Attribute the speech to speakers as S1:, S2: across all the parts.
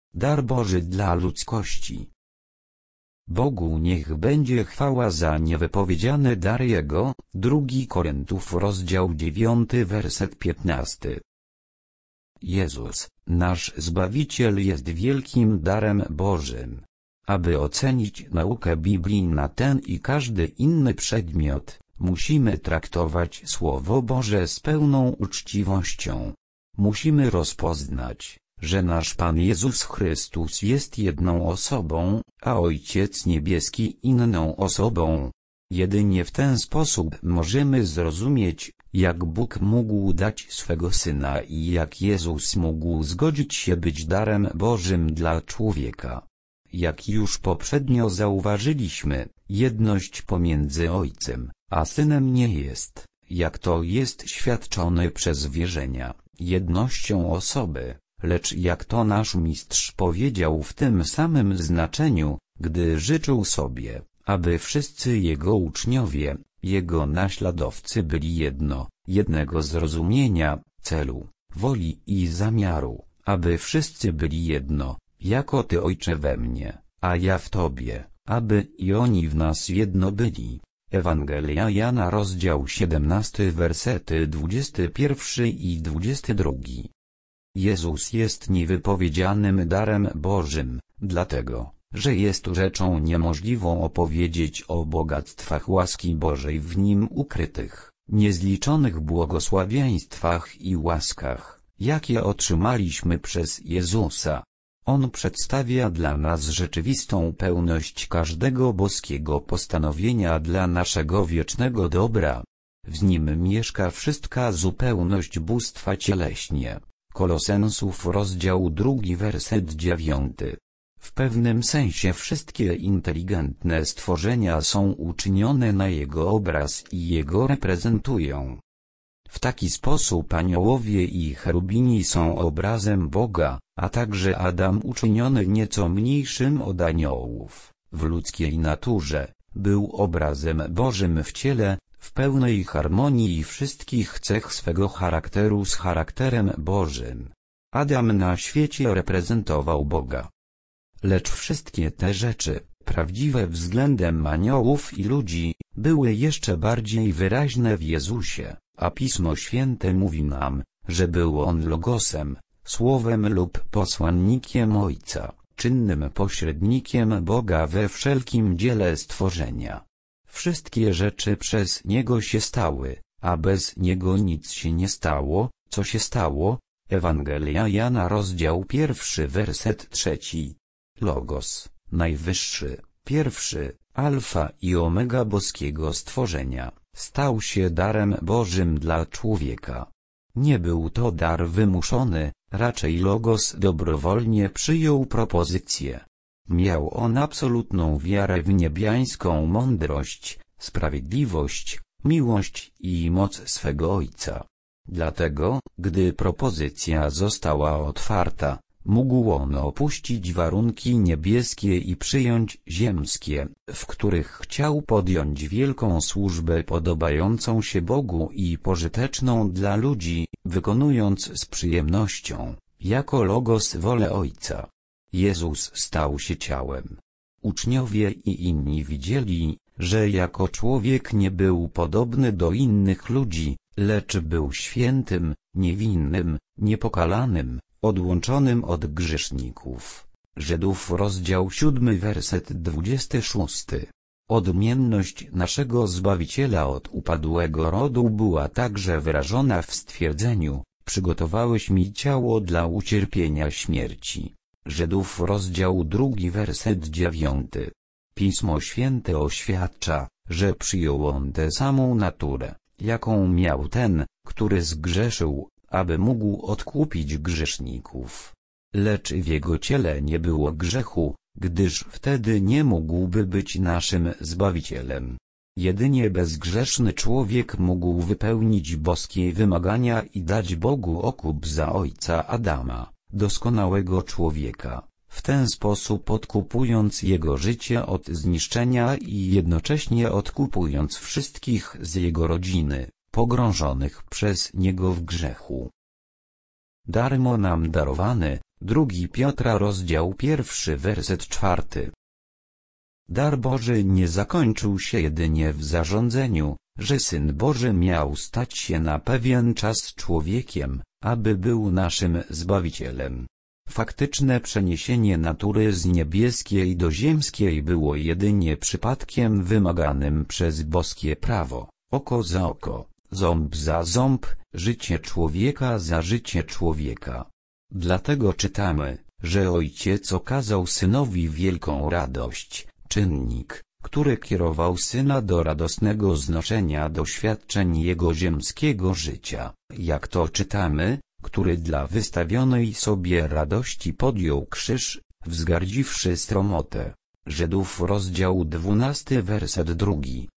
S1: dar Boży dla ludzkości. Bogu niech będzie chwała za niewypowiedziane dary Jego. 2 Koryntiów rozdział 9 werset 15. Jezus, nasz Zbawiciel, jest wielkim darem Bożym. Aby ocenić naukę Biblii na ten i każdy inny przedmiot, musimy traktować Słowo Boże z pełną uczciwością. Musimy rozpoznać, że nasz Pan Jezus Chrystus jest jedną osobą, a Ojciec Niebieski inną osobą. Jedynie w ten sposób możemy zrozumieć, jak Bóg mógł dać swego Syna i jak Jezus mógł zgodzić się być darem Bożym dla człowieka. Jak już poprzednio zauważyliśmy, jedność pomiędzy Ojcem a Synem nie jest, jak to jest świadczone przez wierzenia, jednością osoby, lecz jak to nasz mistrz powiedział w tym samym znaczeniu, gdy życzył sobie, aby wszyscy Jego uczniowie, Jego naśladowcy byli jednego zrozumienia, celu, woli i zamiaru, aby wszyscy byli jedno, jako Ty, Ojcze, we mnie, a ja w Tobie, aby i oni w nas jedno byli. Ewangelia Jana rozdział 17 wersety 21 i 22. Jezus jest niewypowiedzianym darem Bożym, dlatego, że jest rzeczą niemożliwą opowiedzieć o bogactwach łaski Bożej w Nim ukrytych, niezliczonych błogosławieństwach i łaskach, jakie otrzymaliśmy przez Jezusa. On przedstawia dla nas rzeczywistą pełność każdego boskiego postanowienia dla naszego wiecznego dobra. W Nim mieszka wszystka zupełność bóstwa cieleśnie. Kolosensów rozdział 2 werset 9. W pewnym sensie wszystkie inteligentne stworzenia są uczynione na Jego obraz i Jego reprezentują. W taki sposób aniołowie i cherubini są obrazem Boga, a także Adam, uczyniony nieco mniejszym od aniołów, w ludzkiej naturze, był obrazem Bożym w ciele, w pełnej harmonii wszystkich cech swego charakteru z charakterem Bożym. Adam na świecie reprezentował Boga. Lecz wszystkie te rzeczy, prawdziwe względem aniołów i ludzi, były jeszcze bardziej wyraźne w Jezusie, a Pismo Święte mówi nam, że był On Logosem, Słowem lub posłannikiem Ojca, czynnym pośrednikiem Boga we wszelkim dziele stworzenia. Wszystkie rzeczy przez Niego się stały, a bez Niego nic się nie stało. Co się stało? Ewangelia Jana rozdział 1 werset 3. Logos, najwyższy, pierwszy, alfa i omega boskiego stworzenia, stał się darem Bożym dla człowieka. Nie był to dar wymuszony, raczej Logos dobrowolnie przyjął propozycję. Miał on absolutną wiarę w niebiańską mądrość, sprawiedliwość, miłość i moc swego Ojca. Dlatego, gdy propozycja została otwarta, mógł on opuścić warunki niebieskie i przyjąć ziemskie, w których chciał podjąć wielką służbę podobającą się Bogu i pożyteczną dla ludzi, wykonując z przyjemnością, jako Logos, wolę Ojca. Jezus stał się ciałem. Uczniowie i inni widzieli, że jako człowiek nie był podobny do innych ludzi, lecz był świętym, niewinnym, niepokalanym, odłączonym od grzeszników. Żydów rozdział 7 werset 26. Odmienność naszego Zbawiciela od upadłego rodu była także wyrażona w stwierdzeniu: przygotowałeś mi ciało dla ucierpienia śmierci. Żydów rozdział 2 werset 9. Pismo Święte oświadcza, że przyjął on tę samą naturę, jaką miał ten, który zgrzeszył, aby mógł odkupić grzeszników. Lecz w jego ciele nie było grzechu, gdyż wtedy nie mógłby być naszym Zbawicielem. Jedynie bezgrzeszny człowiek mógł wypełnić boskie wymagania i dać Bogu okup za ojca Adama, doskonałego człowieka, w ten sposób odkupując jego życie od zniszczenia i jednocześnie odkupując wszystkich z jego rodziny, pogrążonych przez niego w grzechu. Darmo nam darowany, 2 Piotra rozdział 1 werset 4. Dar Boży nie zakończył się jedynie w zarządzeniu, że Syn Boży miał stać się na pewien czas człowiekiem, aby był naszym Zbawicielem. Faktyczne przeniesienie natury z niebieskiej do ziemskiej było jedynie przypadkiem wymaganym przez boskie prawo, oko za oko, ząb za ząb, życie człowieka za życie człowieka. Dlatego czytamy, że Ojciec okazał Synowi wielką radość, czynnik, który kierował Syna do radosnego znoszenia doświadczeń Jego ziemskiego życia, jak to czytamy, który dla wystawionej sobie radości podjął krzyż, wzgardziwszy stromotę. Żydów rozdział 12 werset 2.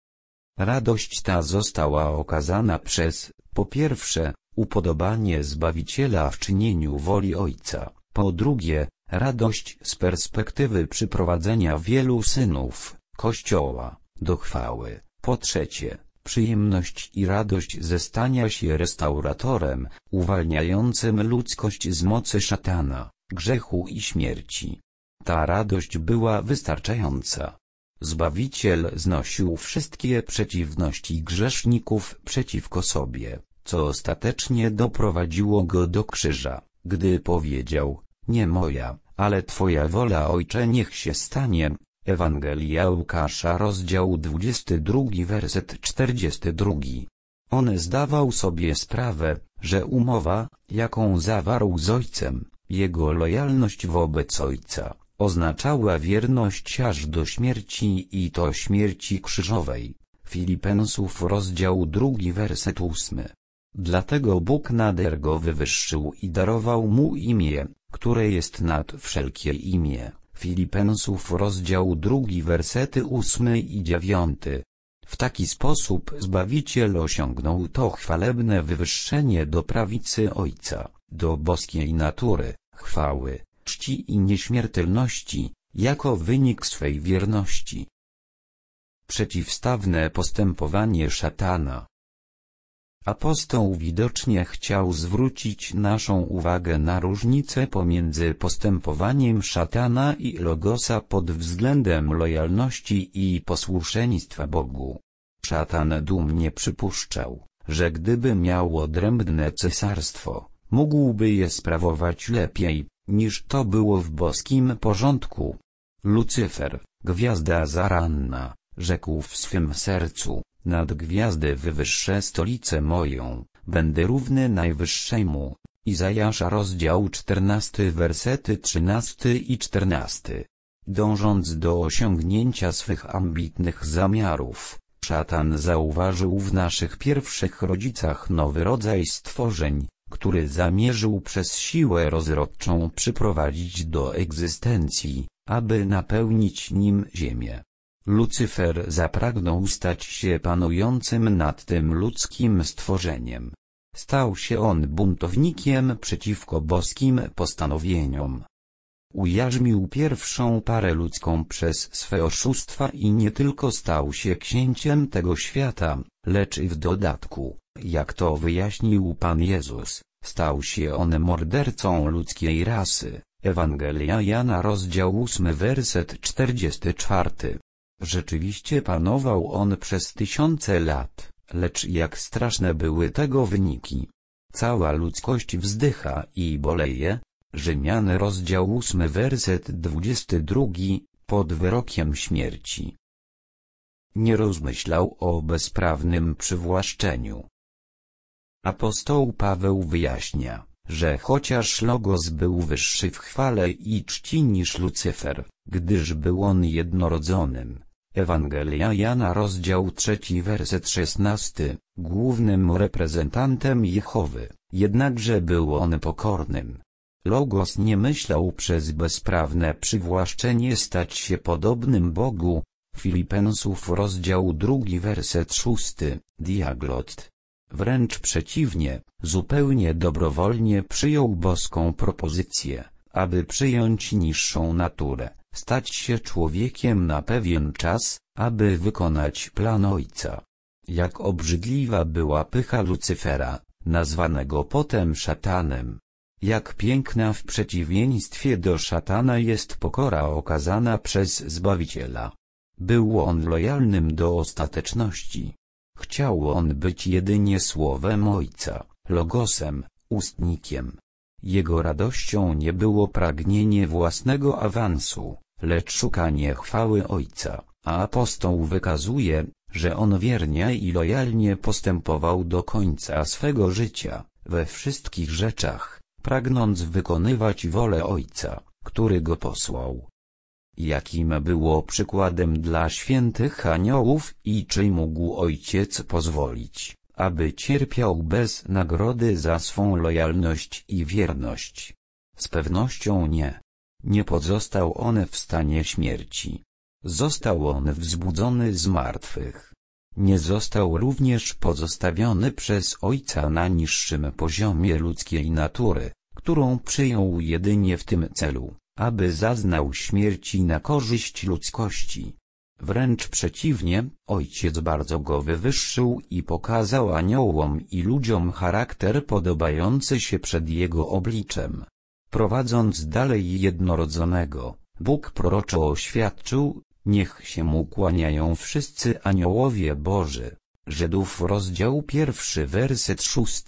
S1: Radość ta została okazana przez, po pierwsze, upodobanie Zbawiciela w czynieniu woli Ojca, po drugie, radość z perspektywy przyprowadzenia wielu synów, Kościoła, do chwały, po trzecie, przyjemność i radość ze stania się restauratorem, uwalniającym ludzkość z mocy szatana, grzechu i śmierci. Ta radość była wystarczająca. Zbawiciel znosił wszystkie przeciwności grzeszników przeciwko sobie, co ostatecznie doprowadziło go do krzyża, gdy powiedział: nie moja, ale Twoja wola, Ojcze, niech się stanie. Ewangelia Łukasza rozdział 22 werset 42. On zdawał sobie sprawę, że umowa, jaką zawarł z Ojcem, jego lojalność wobec Ojca, oznaczała wierność aż do śmierci i to śmierci krzyżowej. Filipensów rozdział 2 werset 8. Dlatego Bóg nader go wywyższył i darował mu imię, które jest nad wszelkie imię. Filipensów rozdział 2 wersety 8 i 9. W taki sposób Zbawiciel osiągnął to chwalebne wywyższenie do prawicy Ojca, do boskiej natury, chwały, czci i nieśmiertelności, jako wynik swej wierności. Przeciwstawne postępowanie szatana. Apostoł widocznie chciał zwrócić naszą uwagę na różnicę pomiędzy postępowaniem szatana i Logosa pod względem lojalności i posłuszeństwa Bogu. Szatan dumnie przypuszczał, że gdyby miał odrębne cesarstwo, mógłby je sprawować lepiej, niż to było w boskim porządku. Lucyfer, gwiazda zaranna, rzekł w swym sercu: nad gwiazdy wywyższę stolicę moją, będę równy Najwyższemu. Izajasza rozdział 14 wersety 13 i 14. Dążąc do osiągnięcia swych ambitnych zamiarów, szatan zauważył w naszych pierwszych rodzicach nowy rodzaj stworzeń, który zamierzył przez siłę rozrodczą przyprowadzić do egzystencji, aby napełnić nim ziemię. Lucyfer zapragnął stać się panującym nad tym ludzkim stworzeniem. Stał się on buntownikiem przeciwko boskim postanowieniom. Ujarzmił pierwszą parę ludzką przez swe oszustwa i nie tylko stał się księciem tego świata, lecz i w dodatku, jak to wyjaśnił Pan Jezus, stał się on mordercą ludzkiej rasy. Ewangelia Jana rozdział 8 werset 44. Rzeczywiście panował on przez tysiące lat, lecz jak straszne były tego wyniki. Cała ludzkość wzdycha i boleje. Rzymian rozdział 8 werset 22, pod wyrokiem śmierci. Nie rozmyślał o bezprawnym przywłaszczeniu. Apostoł Paweł wyjaśnia, że chociaż Logos był wyższy w chwale i czci niż Lucyfer, gdyż był on jednorodzonym. Ewangelia Jana rozdział 3 werset 16, głównym reprezentantem Jehowy, jednakże był on pokornym. Logos nie myślał przez bezprawne przywłaszczenie stać się podobnym Bogu. Filipensów rozdział 2 werset 6, diaglot. Wręcz przeciwnie, zupełnie dobrowolnie przyjął boską propozycję, aby przyjąć niższą naturę, stać się człowiekiem na pewien czas, aby wykonać plan Ojca. Jak obrzydliwa była pycha Lucyfera, nazwanego potem szatanem. Jak piękna w przeciwieństwie do szatana jest pokora okazana przez Zbawiciela. Był on lojalnym do ostateczności. Chciał on być jedynie słowem Ojca, logosem, ustnikiem. Jego radością nie było pragnienie własnego awansu, lecz szukanie chwały Ojca, a apostoł wykazuje, że on wiernie i lojalnie postępował do końca swego życia, we wszystkich rzeczach, pragnąc wykonywać wolę Ojca, który go posłał. Jakim było przykładem dla świętych aniołów i czy mógł Ojciec pozwolić, aby cierpiał bez nagrody za swą lojalność i wierność? Z pewnością nie. Nie pozostał on w stanie śmierci. Został on wzbudzony z martwych. Nie został również pozostawiony przez Ojca na niższym poziomie ludzkiej natury, którą przyjął jedynie w tym celu, aby zaznał śmierci na korzyść ludzkości. Wręcz przeciwnie, Ojciec bardzo go wywyższył i pokazał aniołom i ludziom charakter podobający się przed Jego obliczem. Prowadząc dalej jednorodzonego, Bóg proroczo oświadczył: niech się mu kłaniają wszyscy aniołowie Boży. Żydów rozdział 1 werset 6.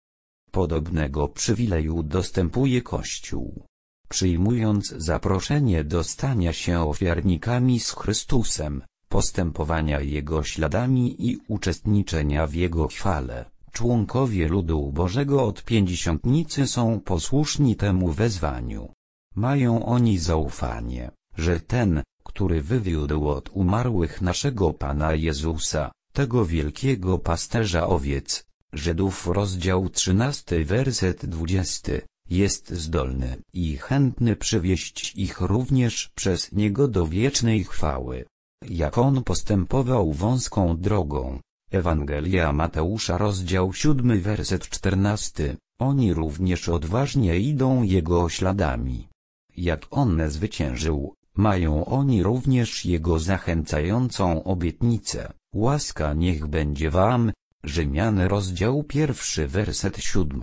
S1: Podobnego przywileju dostępuje Kościół. Przyjmując zaproszenie do stania się ofiarnikami z Chrystusem, postępowania Jego śladami i uczestniczenia w Jego chwale, członkowie ludu Bożego od pięćdziesiątnicy są posłuszni temu wezwaniu. Mają oni zaufanie, że ten, który wywiódł od umarłych naszego Pana Jezusa, tego wielkiego pasterza owiec, Żydów rozdział 13 werset 20, jest zdolny i chętny przywieść ich również przez Niego do wiecznej chwały. Jak on postępował wąską drogą. Ewangelia Mateusza rozdział 7 werset 14, oni również odważnie idą Jego śladami. Jak on zwyciężył, mają oni również Jego zachęcającą obietnicę: łaska niech będzie wam. Rzymian rozdział 1 werset 7.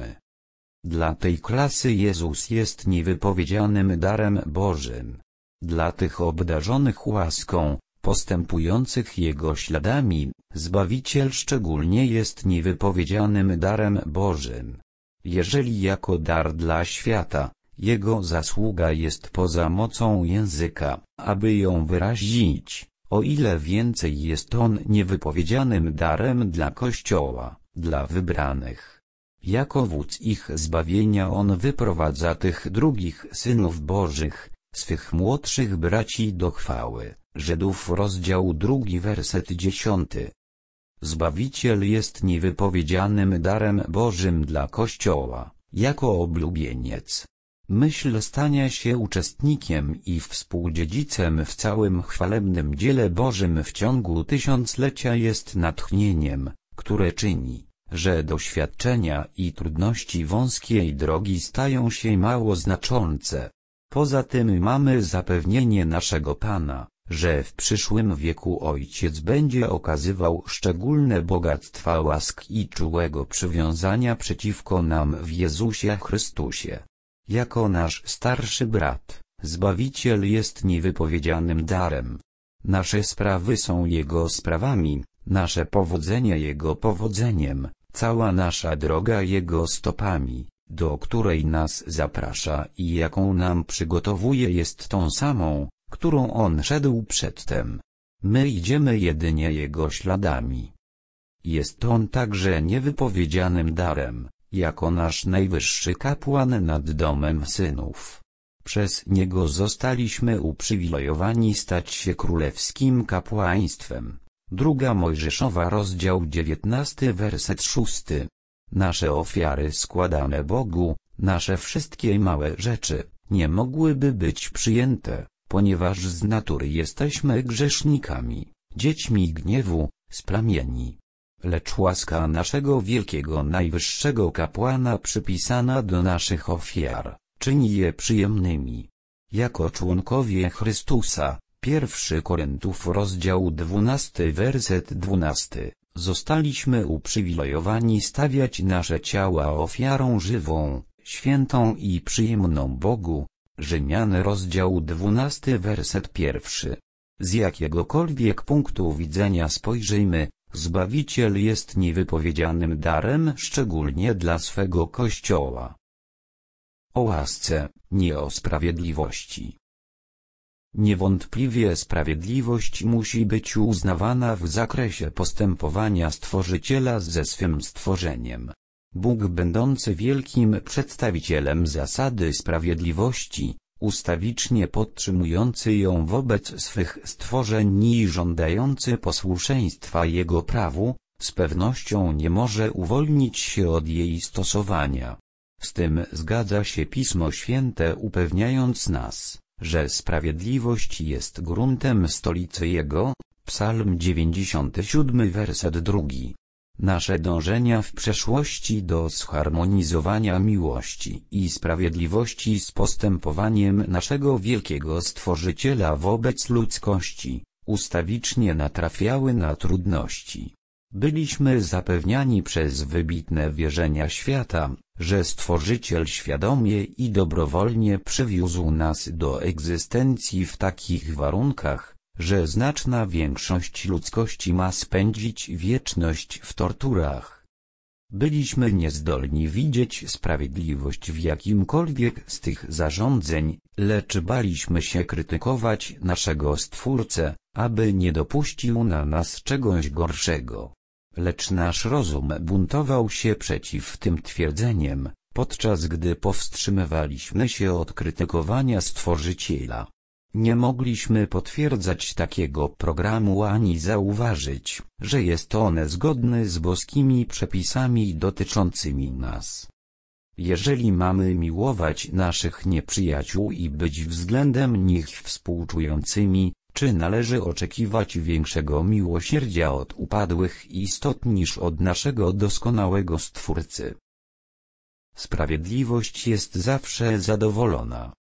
S1: Dla tej klasy Jezus jest niewypowiedzianym darem Bożym. Dla tych obdarzonych łaską, postępujących Jego śladami, Zbawiciel szczególnie jest niewypowiedzianym darem Bożym. Jeżeli jako dar dla świata, Jego zasługa jest poza mocą języka, aby ją wyrazić, o ile więcej jest On niewypowiedzianym darem dla Kościoła, dla wybranych. Jako wódz ich zbawienia On wyprowadza tych drugich synów Bożych, swych młodszych braci do chwały. Żydów rozdział 2 werset 10. Zbawiciel jest niewypowiedzianym darem Bożym dla Kościoła, jako oblubieniec. Myśl stania się uczestnikiem i współdziedzicem w całym chwalebnym dziele Bożym w ciągu tysiąclecia jest natchnieniem, które czyni, że doświadczenia i trudności wąskiej drogi stają się mało znaczące. Poza tym mamy zapewnienie naszego Pana, że w przyszłym wieku Ojciec będzie okazywał szczególne bogactwa łask i czułego przywiązania przeciwko nam w Jezusie Chrystusie. Jako nasz starszy brat, Zbawiciel jest niewypowiedzianym darem. Nasze sprawy są Jego sprawami, nasze powodzenie Jego powodzeniem, cała nasza droga Jego stopami, do której nas zaprasza i jaką nam przygotowuje, jest tą samą, którą On szedł przedtem. My idziemy jedynie Jego śladami. Jest On także niewypowiedzianym darem, jako nasz najwyższy kapłan nad domem synów. Przez Niego zostaliśmy uprzywilejowani stać się królewskim kapłaństwem. 2 Mojżeszowa rozdział 19 werset 6. Nasze ofiary składane Bogu, nasze wszystkie małe rzeczy, nie mogłyby być przyjęte, ponieważ z natury jesteśmy grzesznikami, dziećmi gniewu, splamieni. Lecz łaska naszego wielkiego najwyższego kapłana przypisana do naszych ofiar, czyni je przyjemnymi. Jako członkowie Chrystusa, 1 Koryntów rozdział 12 werset 12, zostaliśmy uprzywilejowani stawiać nasze ciała ofiarą żywą, świętą i przyjemną Bogu. Rzymian rozdział 12 werset 1. Z jakiegokolwiek punktu widzenia spojrzyjmy, Zbawiciel jest niewypowiedzianym darem szczególnie dla swego Kościoła. O łasce, nie o sprawiedliwości. Niewątpliwie sprawiedliwość musi być uznawana w zakresie postępowania Stworzyciela ze swym stworzeniem. Bóg, będący wielkim przedstawicielem zasady sprawiedliwości, ustawicznie podtrzymujący ją wobec swych stworzeń i żądający posłuszeństwa Jego prawu, z pewnością nie może uwolnić się od jej stosowania. Z tym zgadza się Pismo Święte, upewniając nas, że sprawiedliwość jest gruntem stolicy Jego. Psalm 97 werset 2. Nasze dążenia w przeszłości do zharmonizowania miłości i sprawiedliwości z postępowaniem naszego wielkiego Stworzyciela wobec ludzkości, ustawicznie natrafiały na trudności. Byliśmy zapewniani przez wybitne wierzenia świata, że Stworzyciel świadomie i dobrowolnie przywiózł nas do egzystencji w takich warunkach, że znaczna większość ludzkości ma spędzić wieczność w torturach. Byliśmy niezdolni widzieć sprawiedliwość w jakimkolwiek z tych zarządzeń, lecz baliśmy się krytykować naszego Stwórcę, aby nie dopuścił na nas czegoś gorszego. Lecz nasz rozum buntował się przeciw tym twierdzeniem, podczas gdy powstrzymywaliśmy się od krytykowania Stworzyciela. Nie mogliśmy potwierdzać takiego programu ani zauważyć, że jest on zgodny z boskimi przepisami dotyczącymi nas. Jeżeli mamy miłować naszych nieprzyjaciół i być względem nich współczującymi, czy należy oczekiwać większego miłosierdzia od upadłych istot niż od naszego doskonałego Stwórcy? Sprawiedliwość jest zawsze zadowolona.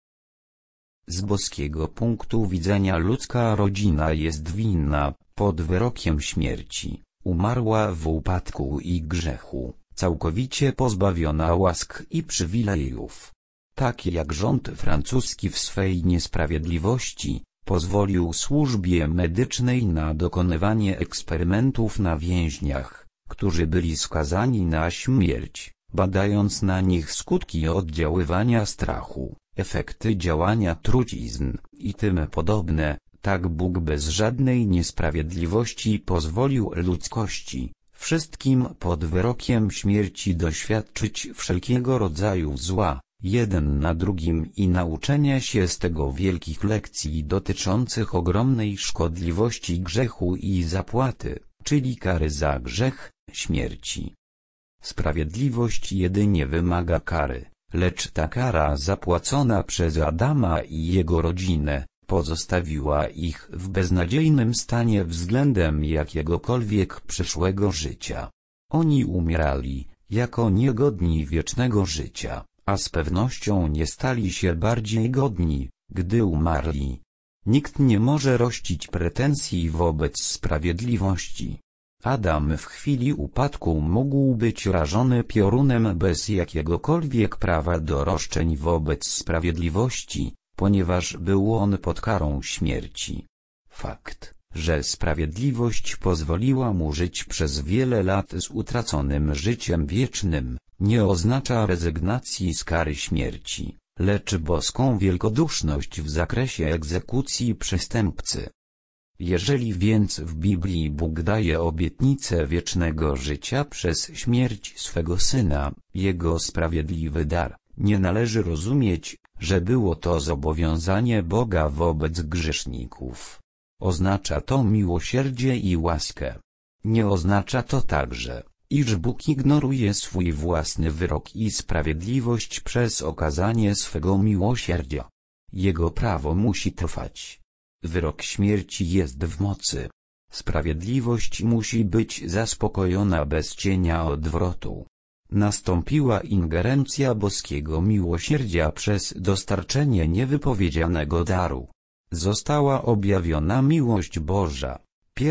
S1: Z boskiego punktu widzenia ludzka rodzina jest winna, pod wyrokiem śmierci, umarła w upadku i grzechu, całkowicie pozbawiona łask i przywilejów. Tak jak rząd francuski w swej niesprawiedliwości pozwolił służbie medycznej na dokonywanie eksperymentów na więźniach, którzy byli skazani na śmierć, badając na nich skutki oddziaływania strachu, efekty działania trucizn i tym podobne, tak Bóg bez żadnej niesprawiedliwości pozwolił ludzkości, wszystkim pod wyrokiem śmierci doświadczyć wszelkiego rodzaju zła, jeden na drugim i nauczenia się z tego wielkich lekcji dotyczących ogromnej szkodliwości grzechu i zapłaty, czyli kary za grzech, śmierci. Sprawiedliwość jedynie wymaga kary, lecz ta kara zapłacona przez Adama i jego rodzinę, pozostawiła ich w beznadziejnym stanie względem jakiegokolwiek przyszłego życia. Oni umierali, jako niegodni wiecznego życia, a z pewnością nie stali się bardziej godni, gdy umarli. Nikt nie może rościć pretensji wobec sprawiedliwości. Adam w chwili upadku mógł być rażony piorunem bez jakiegokolwiek prawa do roszczeń wobec sprawiedliwości, ponieważ był on pod karą śmierci. Fakt, że sprawiedliwość pozwoliła mu żyć przez wiele lat z utraconym życiem wiecznym, nie oznacza rezygnacji z kary śmierci, lecz boską wielkoduszność w zakresie egzekucji przestępcy. Jeżeli więc w Biblii Bóg daje obietnicę wiecznego życia przez śmierć swego Syna, Jego sprawiedliwy dar, nie należy rozumieć, że było to zobowiązanie Boga wobec grzeszników. Oznacza to miłosierdzie i łaskę. Nie oznacza to także, iż Bóg ignoruje swój własny wyrok i sprawiedliwość przez okazanie swego miłosierdzia. Jego prawo musi trwać. Wyrok śmierci jest w mocy. Sprawiedliwość musi być zaspokojona bez cienia odwrotu. Nastąpiła ingerencja boskiego miłosierdzia przez dostarczenie niewypowiedzianego daru. Została objawiona miłość Boża.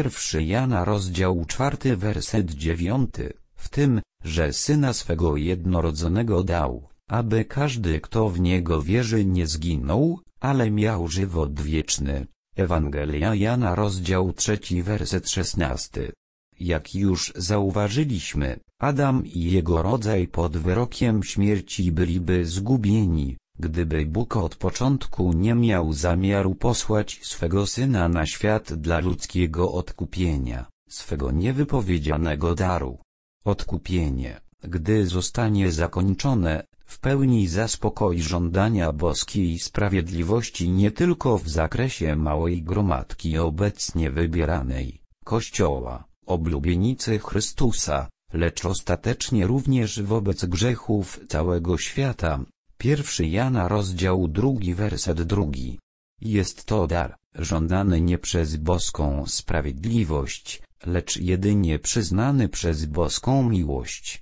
S1: 1 Jana rozdział 4 werset 9, w tym, że Syna swego jednorodzonego dał, aby każdy, kto w Niego wierzy, nie zginął, ale miał żywot wieczny. Ewangelia Jana, rozdział 3, werset 16. Jak już zauważyliśmy, Adam i jego rodzaj pod wyrokiem śmierci byliby zgubieni, gdyby Bóg od początku nie miał zamiaru posłać swego Syna na świat dla ludzkiego odkupienia, swego niewypowiedzianego daru. Odkupienie, gdy zostanie zakończone, w pełni zaspokoi żądania boskiej sprawiedliwości nie tylko w zakresie małej gromadki obecnie wybieranej, Kościoła, oblubienicy Chrystusa, lecz ostatecznie również wobec grzechów całego świata. 1 Jana, rozdział 2, werset 2. Jest to dar, żądany nie przez boską sprawiedliwość, lecz jedynie przyznany przez boską miłość.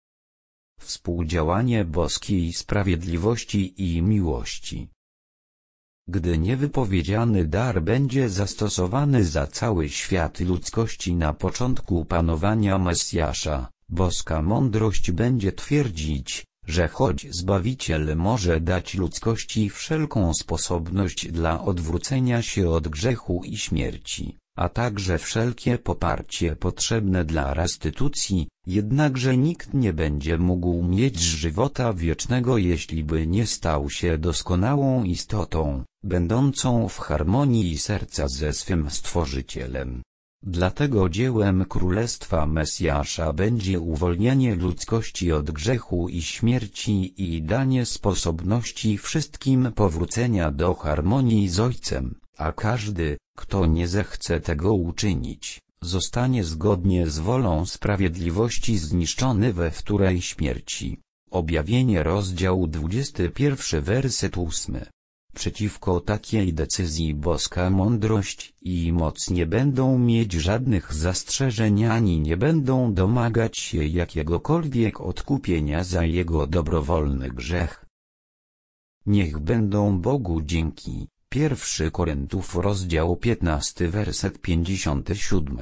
S1: Współdziałanie boskiej sprawiedliwości i miłości. Gdy niewypowiedziany dar będzie zastosowany za cały świat ludzkości na początku panowania Mesjasza, boska mądrość będzie twierdzić, że choć Zbawiciel może dać ludzkości wszelką sposobność dla odwrócenia się od grzechu i śmierci, a także wszelkie poparcie potrzebne dla restytucji, jednakże nikt nie będzie mógł mieć żywota wiecznego, jeśli by nie stał się doskonałą istotą, będącą w harmonii serca ze swym Stworzycielem. Dlatego dziełem Królestwa Mesjasza będzie uwolnienie ludzkości od grzechu i śmierci i danie sposobności wszystkim powrócenia do harmonii z Ojcem, a każdy, kto nie zechce tego uczynić, zostanie zgodnie z wolą sprawiedliwości zniszczony we wtórej śmierci. Objawienie, rozdział 21, werset 8. Przeciwko takiej decyzji boska mądrość i moc nie będą mieć żadnych zastrzeżeń ani nie będą domagać się jakiegokolwiek odkupienia za jego dobrowolny grzech. Niech będą Bogu dzięki. 1 Koryntiów, rozdział 15, werset 57.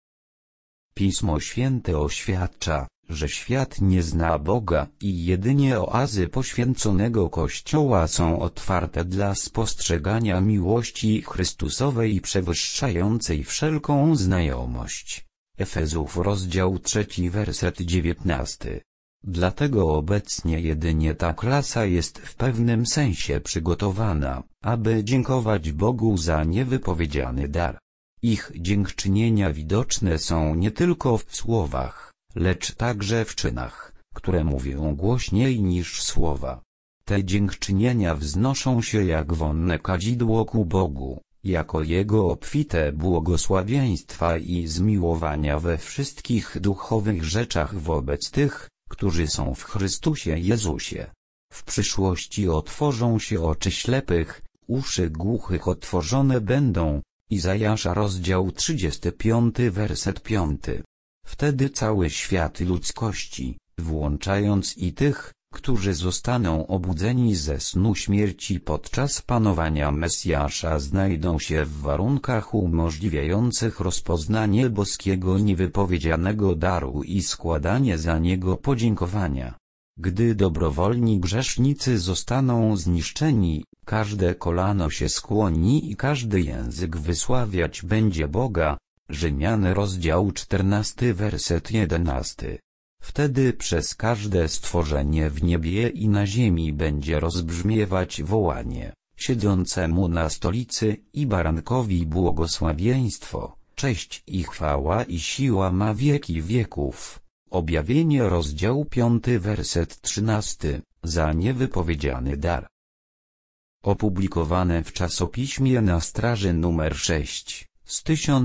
S1: Pismo Święte oświadcza, że świat nie zna Boga i jedynie oazy poświęconego Kościoła są otwarte dla spostrzegania miłości Chrystusowej przewyższającej wszelką znajomość. Efezów, rozdział 3, werset 19. Dlatego obecnie jedynie ta klasa jest w pewnym sensie przygotowana, aby dziękować Bogu za niewypowiedziany dar. Ich dziękczynienia widoczne są nie tylko w słowach, lecz także w czynach, które mówią głośniej niż słowa. Te dziękczynienia wznoszą się jak wonne kadzidło ku Bogu, jako Jego obfite błogosławieństwa i zmiłowania we wszystkich duchowych rzeczach wobec tych, którzy są w Chrystusie Jezusie. W przyszłości otworzą się oczy ślepych, uszy głuchych otworzone będą. Izajasza, rozdział 35, werset 5. Wtedy cały świat ludzkości, włączając i tych, którzy zostaną obudzeni ze snu śmierci podczas panowania Mesjasza, znajdą się w warunkach umożliwiających rozpoznanie boskiego niewypowiedzianego daru i składanie za niego podziękowania. Gdy dobrowolni grzesznicy zostaną zniszczeni, każde kolano się skłoni i każdy język wysławiać będzie Boga. Rzymian, rozdział 14, werset 11. Wtedy przez każde stworzenie w niebie i na ziemi będzie rozbrzmiewać wołanie, siedzącemu na stolicy i barankowi błogosławieństwo, cześć i chwała i siła ma wieki wieków. Objawienie, rozdział 5, werset 13, za niewypowiedziany dar. Opublikowane w czasopiśmie Na Straży nr 6, z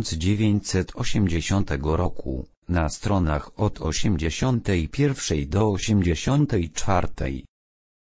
S1: 1980 roku, na stronach od 81 do 84.